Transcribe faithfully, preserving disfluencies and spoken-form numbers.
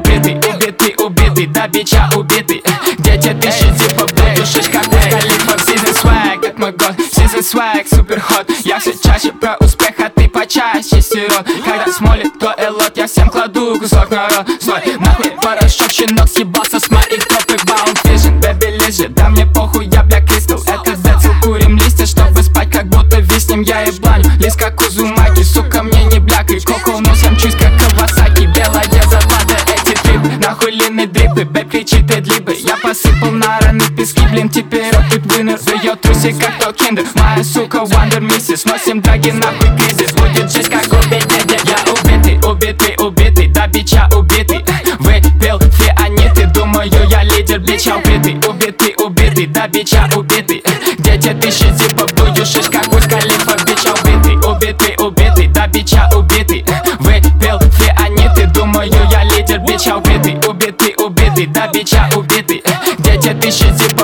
убитый, убитый, убитый, да бича убитый. Где те тысячи типа будушишь, как Wiz Khalifa. Season swag, это мой год, season swag, супер ход. Я все чаще про успех, а ты почаще сирот. Когда смолит то элот, я всем кладу кусок народ. Свой нахуй порошок, щенок съебался с моих топ и баунт фишен. Бэби лежит, да мне похуй, я бля кристалл. Это децл, курим листья, чтобы спать, как будто виснем. Я ебланю, лист как Узумаки, сука, мне не блякай. Коко носом, чусь как Кавасаки. Белая заплата, эти трипы, нахуй лины дрипы. Бэб кричит эдлибы, я посыпал на раны пески. Блин, теперь опыт вынер, в ее трусе как то киндер. Моя сука Wonder Misses, носим драги, нахуй кризис. Будет жесть, как убить дядя. Я убитый, убитый, убитый, да бича убитый. Выпил фианиты, думаю я лидер, бича убитый. Убитый, убитый, да бича убитый. Где те тысячи типа будушишь, как Wiz Khalifa. Бича убитый, убитый, убитый, да бича убитый. Выпил фианиты, думаю я лидер, бича убитый. Убитый, убитый, да бича убитый. Где те тысячи типа